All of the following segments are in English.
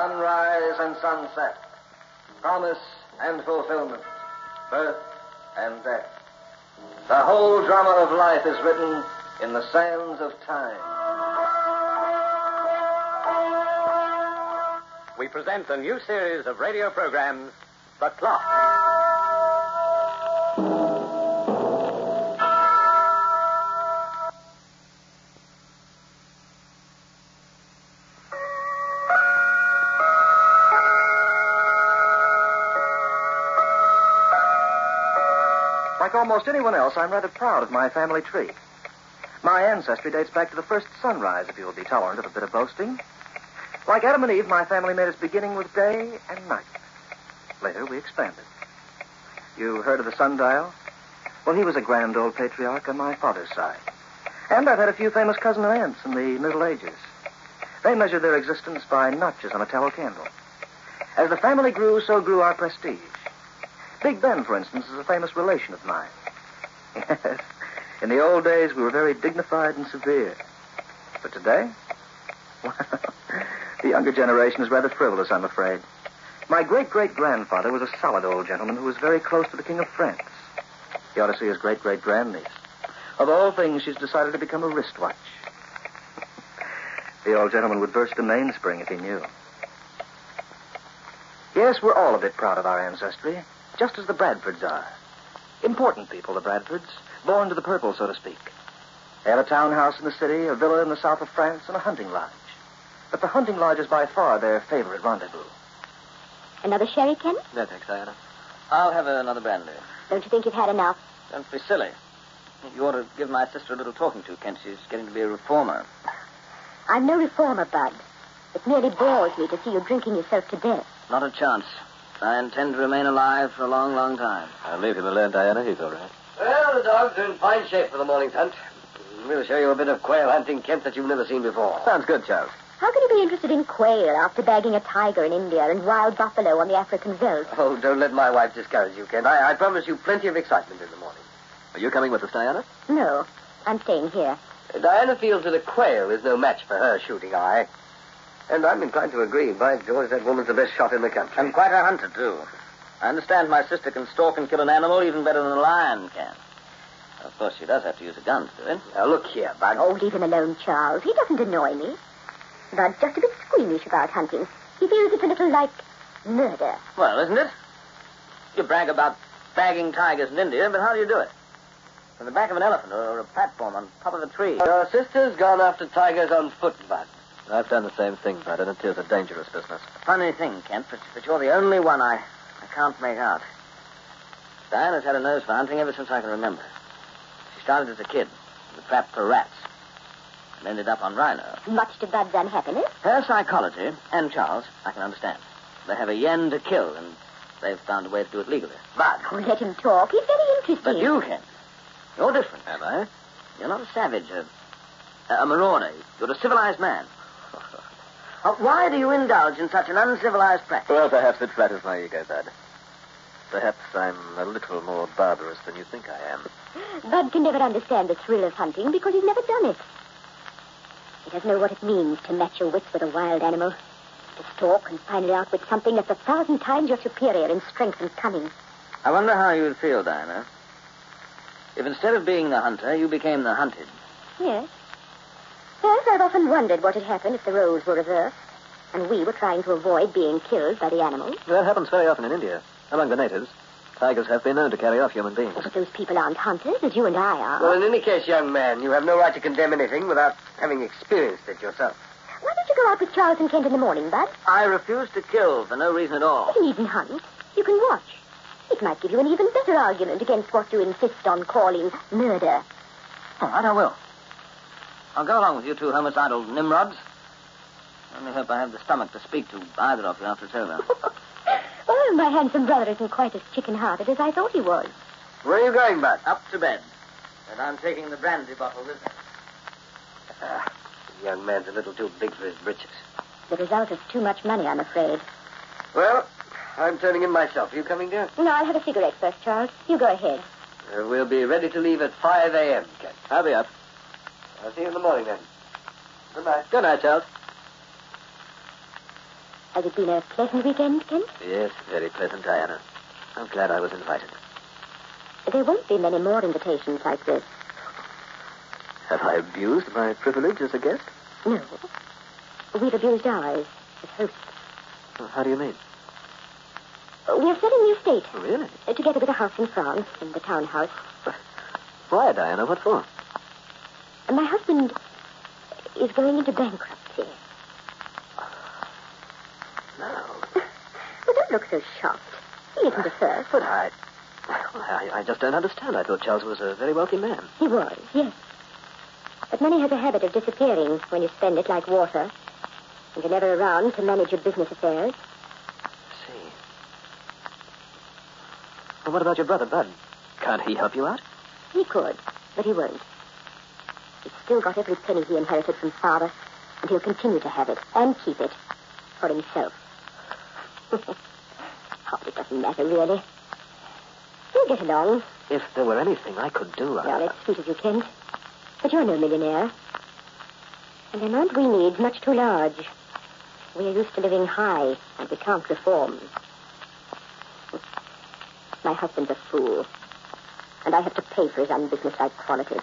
Sunrise and sunset. Promise and fulfillment. Birth and death. The whole drama of life is written in the sands of time. We present a new series of radio programs, The Clock. Like almost anyone else, I'm rather proud of my family tree. My ancestry dates back to the first sunrise, if you'll be tolerant of a bit of boasting. Like Adam and Eve, my family made its beginning with day and night. Later, we expanded. You heard of the sundial? Well, he was a grand old patriarch on my father's side. And I've had a few famous cousin and aunts in the Middle Ages. They measured their existence by notches on a tallow candle. As the family grew, so grew our prestige. Big Ben, for instance, is a famous relation of mine. Yes. In the old days, we were very dignified and severe. But today? Well, the younger generation is rather frivolous, I'm afraid. My great-great-grandfather was a solid old gentleman who was very close to the King of France. You ought to see his great-great-grandniece. Of all things, she's decided to become a wristwatch. The old gentleman would burst a mainspring if he knew. Yes, we're all a bit proud of our ancestry, just as the Bradfords are. Important people, the Bradfords, born to the purple, so to speak. They have a townhouse in the city, a villa in the south of France, and a hunting lodge. But the hunting lodge is by far their favorite rendezvous. Another sherry, Ken? No, thanks, Diana. I'll have another brandy. Don't you think you've had enough? Don't be silly. You ought to give my sister a little talking to, Kent. She's getting to be a reformer. I'm no reformer, Bud. It merely bores me to see you drinking yourself to death. Not a chance. I intend to remain alive for a long, long time. I'll leave him alone, Diana. He's all right. Well, the dogs are in fine shape for the morning's hunt. We'll show you a bit of quail hunting, Kent, that you've never seen before. Sounds good, Charles. How can you be interested in quail after bagging a tiger in India and wild buffalo on the African veldt? Oh, don't let my wife discourage you, Kent. I promise you plenty of excitement in the morning. Are you coming with us, Diana? No, I'm staying here. Diana feels that a quail is no match for her shooting eye. And I'm inclined to agree. By George, that woman's the best shot in the country. And quite a hunter, too. I understand my sister can stalk and kill an animal even better than a lion can. Of course, she does have to use a gun to do it. Now, look here, Bud. Oh, leave him alone, Charles. He doesn't annoy me. Bud's just a bit squeamish about hunting. He feels it's a little like murder. Well, isn't it? You brag about bagging tigers in India, but how do you do it? From the back of an elephant or a platform on top of a tree. Your sister's gone after tigers on foot, Bud. I've done the same thing, Bud, and it is a dangerous business. Funny thing, Kent, but you're the only one I can't make out. Diana's had a nose for hunting ever since I can remember. She started as a kid, with a trap for rats, and ended up on rhino. Much to Bud's unhappiness. Her psychology, and Charles, I can understand. They have a yen to kill, and they've found a way to do it legally. Bud. Oh, let him talk. He's very interesting. But you, Kent, you're different. Am I? You're not a savage, a marauder. You're a civilized man. Why do you indulge in such an uncivilized practice? Well, perhaps it flatters my ego, Bud. Perhaps I'm a little more barbarous than you think I am. Bud can never understand the thrill of hunting because he's never done it. He doesn't know what it means to match your wits with a wild animal. To stalk and finally outwit something that's 1,000 times your superior in strength and cunning. I wonder how you'd feel, Diana, if instead of being the hunter, you became the hunted. Yes. Yes, I've often wondered what would happen if the roles were reversed, and we were trying to avoid being killed by the animals. That happens very often in India. Among the natives, tigers have been known to carry off human beings. But those people aren't hunters, as you and I are. Well, in any case, young man, you have no right to condemn anything without having experienced it yourself. Why don't you go out with Charles and Kent in the morning, Bud? I refuse to kill for no reason at all. You needn't hunt. You can watch. It might give you an even better argument against what you insist on calling murder. All right, I will. I'll go along with you two homicidal nimrods. I only hope I have the stomach to speak to either of you after it's over. Well, my handsome brother isn't quite as chicken-hearted as I thought he was. Where are you going, Bud? Up to bed. And I'm taking the brandy bottle with me. The young man's a little too big for his britches. The result is too much money, I'm afraid. Well, I'm turning in myself. Are you coming down? No, I'll have a cigarette first, Charles. You go ahead. We'll be ready to leave at 5 a.m., Kent. I'll be up. I'll see you in the morning, then. Good night. Good night, Charles. Has it been a pleasant weekend, Kent? Yes, very pleasant, Diana. I'm glad I was invited. There won't be many more invitations like this. Have I abused my privilege as a guest? No. We've abused ours as hosts. How do you mean? We're selling the estate. Really? Together with a house in France, in the townhouse. Why, Diana? What for? My husband is going into bankruptcy. No. Well, don't look so shocked. He isn't the first. But I just don't understand. I thought Charles was a very wealthy man. He was, yes. But money has a habit of disappearing when you spend it like water. And you're never around to manage your business affairs. I see. Well, what about your brother, Bud? Can't he help you out? He could, but he won't. He's still got every penny he inherited from Father, and he'll continue to have it, and keep it, for himself. Oh, it doesn't matter, really. We'll get along. If there were anything I could do, Well, it's sweet of you, Kent. But you're no millionaire. And the amount we need's much too large. We're used to living high, and we can't reform. My husband's a fool. And I have to pay for his unbusinesslike qualities.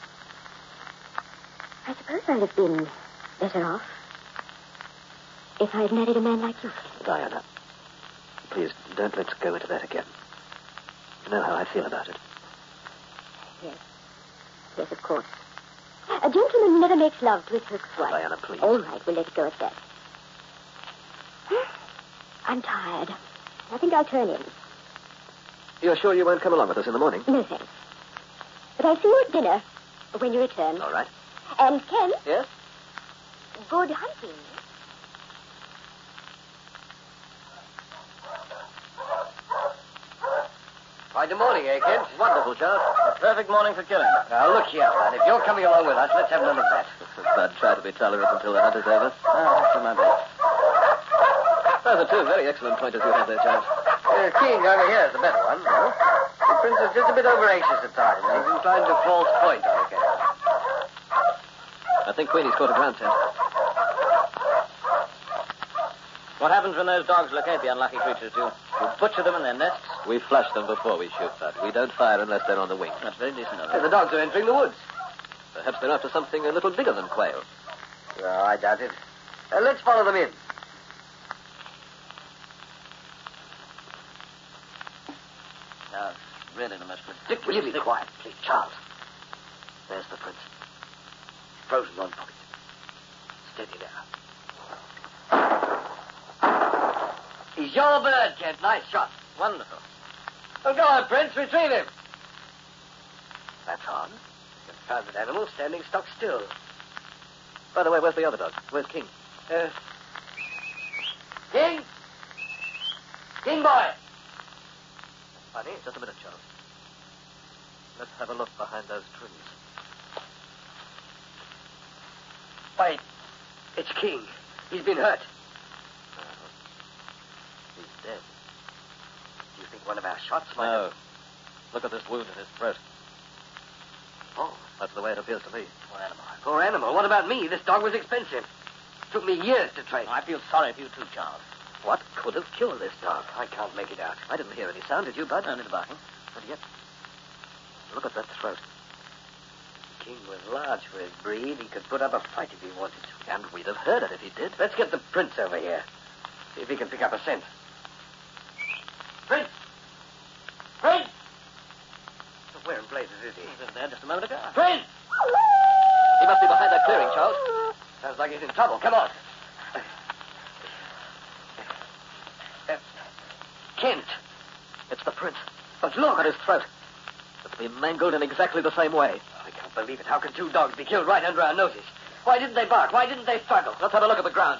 I suppose I'd have been better off if I'd married a man like you. Diana, please don't let's go into that again. You know how I feel about it. Yes. Yes, of course. A gentleman never makes love to his hook's wife. Diana, please. All right, we'll let it go at that. I'm tired. I think I'll turn in. You're sure you won't come along with us in the morning? No, thanks. But I'll see you at dinner when you return. All right. And, Ken, Yes? good hunting. Fine morning, eh, Kent? Wonderful, Charles. A perfect morning for killing. Now, look here, lad. If you're coming along with us, let's have none of that. Bud, try to be tolerant until the hunt is over. That's my best. Those are two very excellent pointers you have there, Charles. King over here is the better one. No? The prince is just a bit over-anxious at times. He's inclined to false point on occasion. I think Queenie's caught a ground scent. What happens when those dogs locate the unlucky creatures, you butcher them in their nests? We flush them before we shoot, Bud. We don't fire unless they're on the wing. That's very decent of The them. dogs are entering the woods. Perhaps they're after something a little bigger than quail. No, I doubt it. Let's follow them in. Now, it's really the most ridiculous Will you be thing. quiet, please, Charles? There's the prince. Frozen one pocket. Steady now. He's your bird, Kent. Nice shot. Wonderful. Well, go on, Prince. Retrieve him. That's odd. Confounded animal standing stock still. By the way, where's the other dog? Where's King? King? King boy. Funny. Just a minute, Charles. Let's have a look behind those trees. Wait. It's King. He's been hurt. He's dead. Do you think one of our shots might No. have... Look at this wound in his throat. Oh, That's the way it appears to me. Poor animal. poor animal. What about me? This dog was expensive. Took me years to train. I feel sorry for you too, Charles. What could have killed this dog? I can't make it out. I didn't hear any sound, did you, Bud? Only the barking. And yet, look at that throat. King was large for his breed. He could put up a fight if he wanted to. And we'd have heard it if he did. Let's get the prince over here. See if he can pick up a scent. Prince! Prince! Where in blazes is he? He was in there just a moment ago. Prince! He must be behind that clearing, Charles. Sounds like he's in trouble. Come on. Kent. It's the prince. But look. Look at his throat. It's been mangled in exactly the same way. I can't believe it. How can two dogs be killed right under our noses? Why didn't they bark? Why didn't they struggle? Let's have a look at the ground.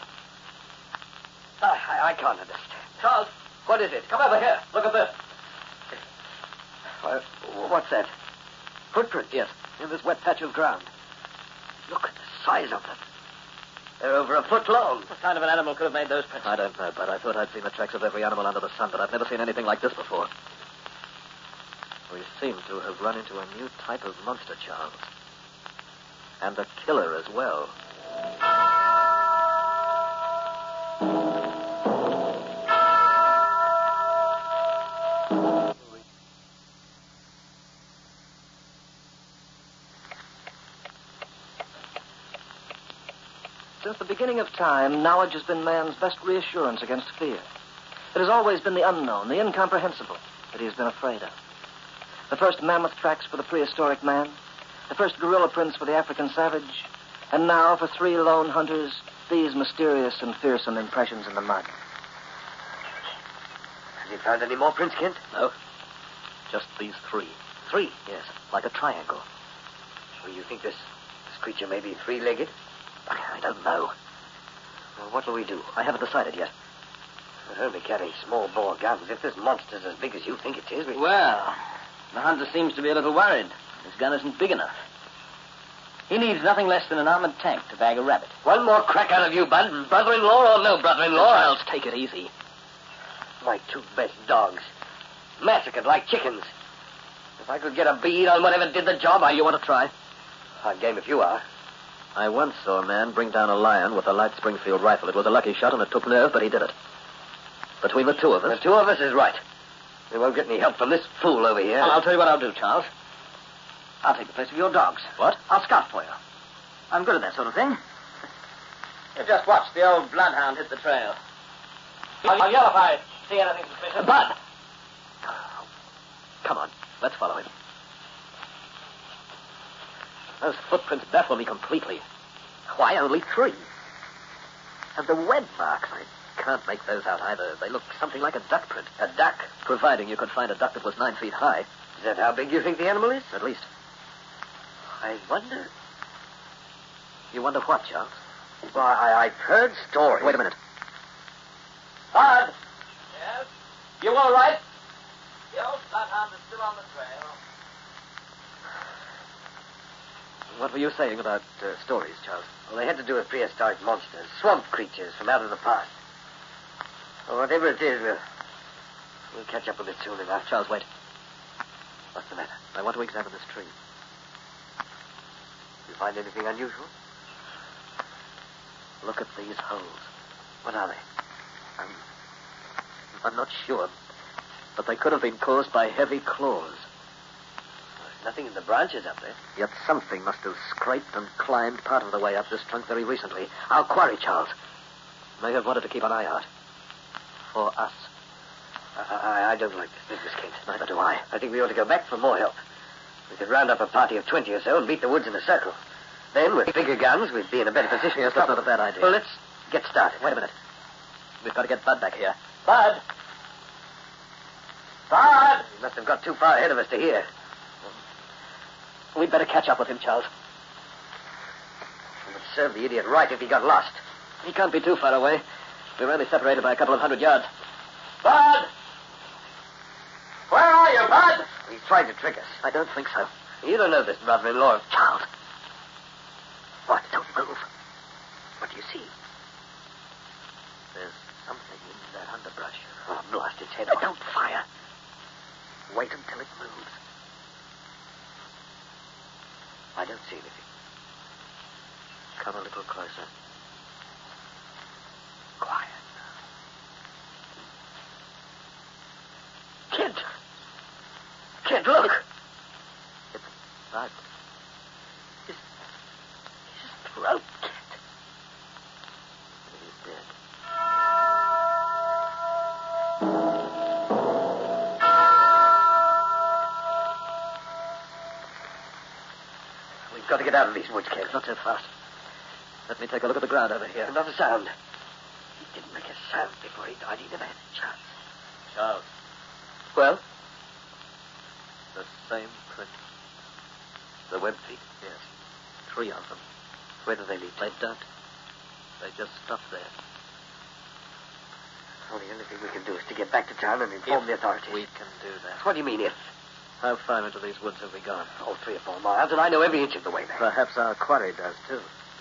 I can't understand. Charles, What is it? come over here. Look at this. What's that? Footprints? Yes, in this wet patch of ground. Look at the size of them. They're over a foot long. What kind of an animal could have made those prints? I don't know, but I thought I'd seen the tracks of every animal under the sun, but I've never seen anything like this before. We seem to have run into a new type of monster, Charles. And a killer as well. Since the beginning of time, knowledge has been man's best reassurance against fear. It has always been the unknown, the incomprehensible, that he has been afraid of. The first mammoth tracks for the prehistoric man, the first gorilla prints for the African savage, and now for 3 lone hunters, these mysterious and fearsome impressions in the mud. Have you found any more prints, Kent? No. Just these 3. 3? Yes, like a triangle. Well, you think this creature may be 3-legged? I don't know. Well, what'll we do? I haven't decided yet. We're only carrying small-bore guns. If this monster's as big as you think it is, we... Well, the hunter seems to be a little worried. His gun isn't big enough. He needs nothing less than an armored tank to bag a rabbit. One more crack out of you, Bud. Brother-in-law or no brother-in-law? Charles, take it easy. My 2 best dogs. Massacred like chickens. If I could get a bead on whatever did the job, You want to try? I'm game if you are. I once saw a man bring down a lion with a light Springfield rifle. It was a lucky shot and it took nerve, but he did it. Between the 2 of us... The 2 of us is right. We won't get any help from this fool over here. I'll tell you what I'll do, Charles. I'll take the place of your dogs. What? I'll scout for you. I'm good at that sort of thing. You just watch the old bloodhound hit the trail. I'll yell if I see anything suspicious. Bud! Come on, let's follow him. Those footprints baffle me completely. Why only 3? And the web marks, I can't make those out either. They look something like a duck print. A duck? Providing you could find a duck that was 9 feet high. Is that how big you think the animal is? At least. I wonder... You wonder what, Charles? Well, I've heard stories. Wait a minute. Bud! Yes? You all right? The old bloodhound is still on the trail. What were you saying about stories, Charles? Well, they had to do with prehistoric monsters, swamp creatures from out of the past. Well, whatever it is, we'll catch up with it soon enough. Charles, wait. What's the matter? I want to examine this tree. You find anything unusual? Look at these holes. What are they? I'm not sure, but they could have been caused by heavy claws. There's nothing in the branches up there. Yet something must have scraped and climbed part of the way up this trunk very recently. Our quarry, Charles, may have wanted to keep an eye out. For us. I don't like this business, Kent. Neither do I. I think we ought to go back for more help. We could round up a party of 20 or so and beat the woods in a circle. Then, with bigger guns, we'd be in a better position. Yes, that's not a bad idea. Well, let's get started. Wait a minute. We've got to get Bud back here. Bud! Bud! He must have got too far ahead of us to hear. We'd better catch up with him, Charles. It would serve the idiot right if he got lost. He can't be too far away. We're only separated by a couple of 100 yards. Bud! Where are you, Bud? He's tried to trick us. I don't think so. You don't know this brother-in-law of... Charles. What? Don't move. What do you see? There's something in that underbrush. Oh, blast its head. Don't fire. Wait until it moves. I don't see anything. Come a little closer. Quiet. Kid! Kid, look! It's Bud. His throat. He's dead. We've got to get out of these woods, Kent. Not so fast. Let me take a look at the ground over here. Not a sound. He didn't make a sound before he died. He never had a chance. Charles. Well? The same print. The web feet. Yes. 3 of them. Where do they lead to? They don't. They just stop there. Well, the only thing we can do is to get back to town and inform the authorities. We can do that. What do you mean, if? How far into these woods have we gone? Oh, 3 or 4 miles, and I know every inch of the way there. Perhaps our quarry does, too.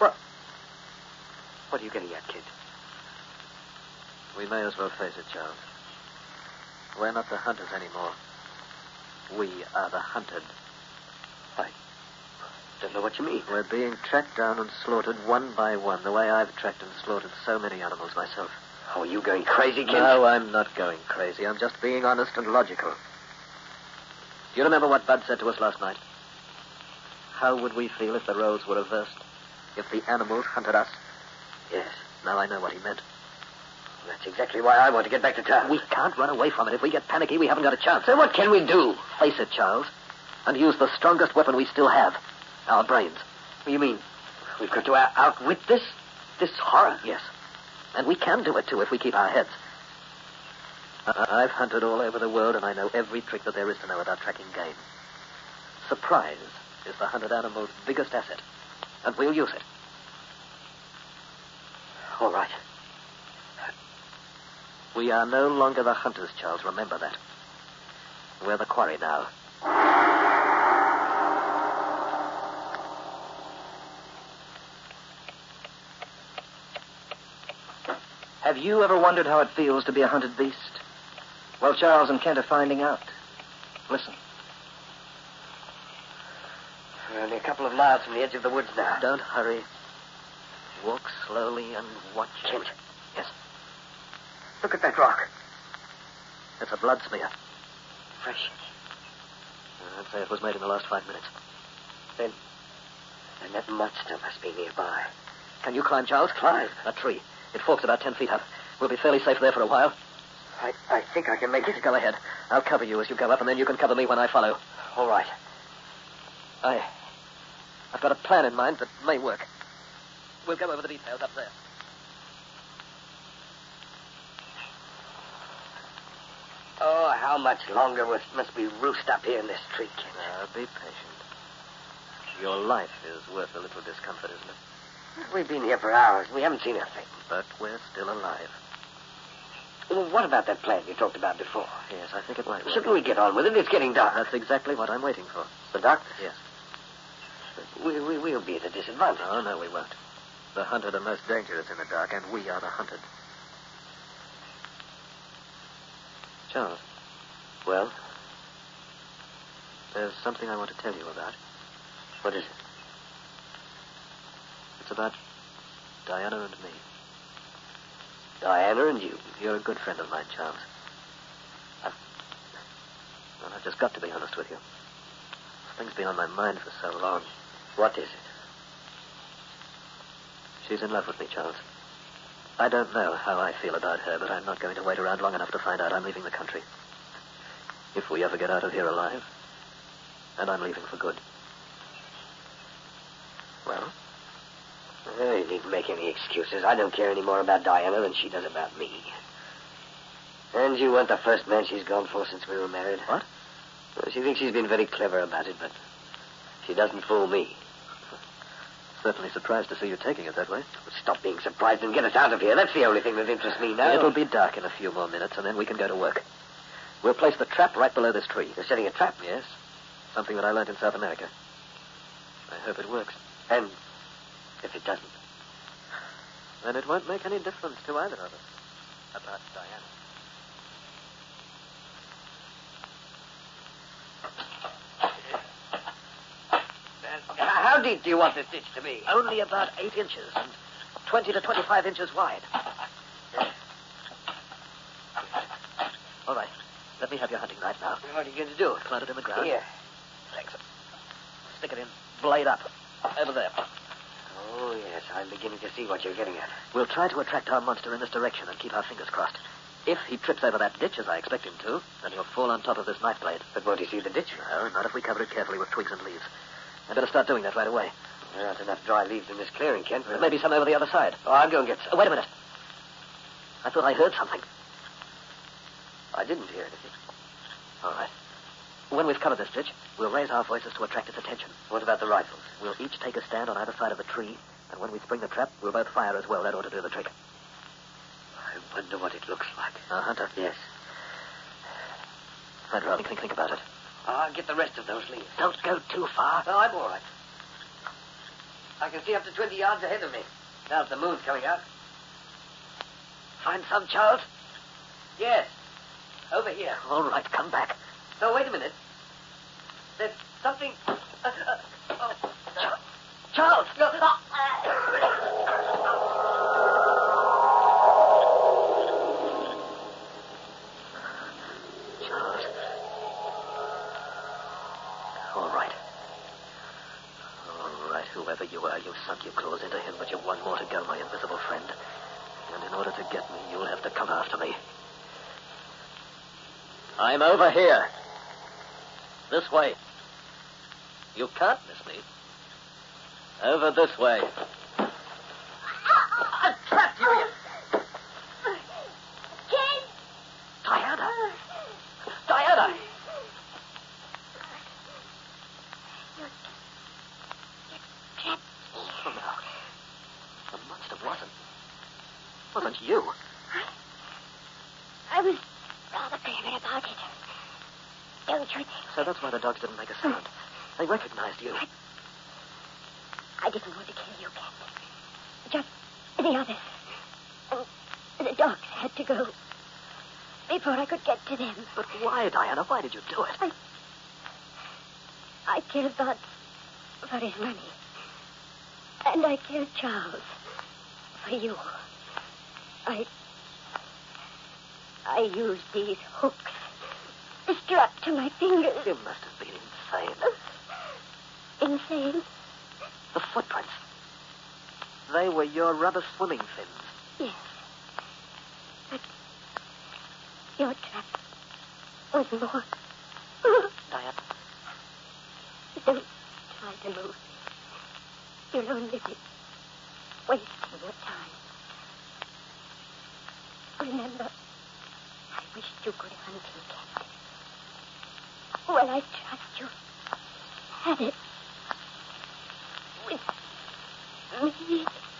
What are you getting at, kid? We may as well face it, Charles. We're not the hunters anymore. We are the hunted. I don't know what you mean. We're being tracked down and slaughtered one by one, the way I've tracked and slaughtered so many animals myself. Oh, are you going crazy, kid? No, I'm not going crazy. I'm just being honest and logical. Do you remember what Bud said to us last night? How would we feel if the roles were reversed? If the animals hunted us Yes. Now I know what he meant. That's exactly why I want to get back to town. We can't run away from it. If we get panicky, we haven't got a chance. So what can we do? Face it, Charles, and use the strongest weapon we still have, our brains. You mean we've got to outwit this horror? Yes. And we can do it, too, if we keep our heads. I've hunted all over the world, and I know every trick that there is to know about tracking game. Surprise is the hunted animal's biggest asset, and we'll use it. All right. We are no longer the hunters, Charles. Remember that. We're the quarry now. Have you ever wondered how it feels to be a hunted beast? Well, Charles and Kent are finding out. Listen. We're only a couple of miles from the edge of the woods now. Don't hurry. Walk slowly and watch. Kent. Yes. Look at that rock. It's a blood smear. Fresh. I'd say it was made in the last 5 minutes. Then that monster must be nearby. Can you climb, Charles? Climb? A tree. It forks about 10 feet up. We'll be fairly safe there for a while. I think I can make it. Go ahead. I'll cover you as you go up, and then you can cover me when I follow. All right. I've got a plan in mind that may work. We'll go over the details up there. Oh, how much longer must we roost up here in this tree, Kent? Be patient. Your life is worth a little discomfort, isn't it? We've been here for hours. We haven't seen a thing. But we're still alive. Well, what about that plan you talked about before? Yes, I think it might work. Shouldn't we get on with it? It's getting dark. That's exactly what I'm waiting for. The doctor? Yes. We'll be at a disadvantage. Oh, no, we won't. The hunted are most dangerous in the dark, and we are the hunted. Charles. Well? There's something I want to tell you about. What is it? It's about Diana and me. Diana and you. You're a good friend of mine, Charles. I've just got to be honest with you. This thing's been on my mind for so long. What is it? She's in love with me, Charles. I don't know how I feel about her, but I'm not going to wait around long enough to find out. I'm leaving the country. If we ever get out of here alive. And I'm leaving for good. Well? You needn't make any excuses. I don't care any more about Diana than she does about me. And you weren't the first man she's gone for since we were married. What? Well, she thinks she's been very clever about it, but she doesn't fool me. Certainly surprised to see you taking it that way. Stop being surprised and get us out of here. That's the only thing that interests me now. It'll be dark in a few more minutes, and then we can go to work. We'll place the trap right below this tree. You're setting a trap? Yes. Something that I learned in South America. I hope it works. And if it doesn't? Then it won't make any difference to either of us about Diana. How deep do you want this ditch to be? Only about 8 inches and 20 to 25 inches wide. All right. Let me have your hunting knife now. What are you going to do? Plant it in the ground. Here. Thanks. Stick it in. Blade up. Over there. Oh, yes. I'm beginning to see what you're getting at. We'll try to attract our monster in this direction and keep our fingers crossed. If he trips over that ditch, as I expect him to, then he'll fall on top of this knife blade. But won't he see the ditch? No, not if we cover it carefully with twigs and leaves. I better start doing that right away. There aren't enough dry leaves in this clearing, Kent. There may be some over the other side. Oh, I'll go and get some. Oh, wait a minute. I thought I heard something. I didn't hear anything. All right. When we've covered this ditch, we'll raise our voices to attract its attention. What about the rifles? We'll each take a stand on either side of the tree, and when we spring the trap, we'll both fire as well. That ought to do the trick. I wonder what it looks like. A hunter? Yes. I'd rather think about it. I'll get the rest of those leaves. Don't go too far. No, I'm all right. I can see up to 20 yards ahead of me. Now that the moon's coming out. Find some, Charles? Yes. Over here. All right, come back. No, wait a minute. There's something... Charles! Charles. All right. All right. Whoever you are, you sunk your claws into him, but you've one more to go, my invisible friend. And in order to get me, you'll have to come after me. I'm over here. This way. You can't miss me. Over this way. I've trapped you, Jane! Diana! Diana! You trapped me. Oh, no. The monster wasn't you. I was rather clever about it. Don't you think? So that's why the dogs didn't make a sound. They recognized you. I didn't want to kill you, Captain. Just the others. And the dogs had to go before I could get to them. But why, Diana? Why did you do it? I killed Bud for his money. And I killed Charles for you. I used these hooks strapped to my fingers. You must have been insane. Insane? The footprints. They were your rubber swimming fins. Yes. But your trap was more. Diana. Don't try to move. You'll only be wasting your time. Remember, I wished you good hunting, Captain. Well, I trust you had it with me.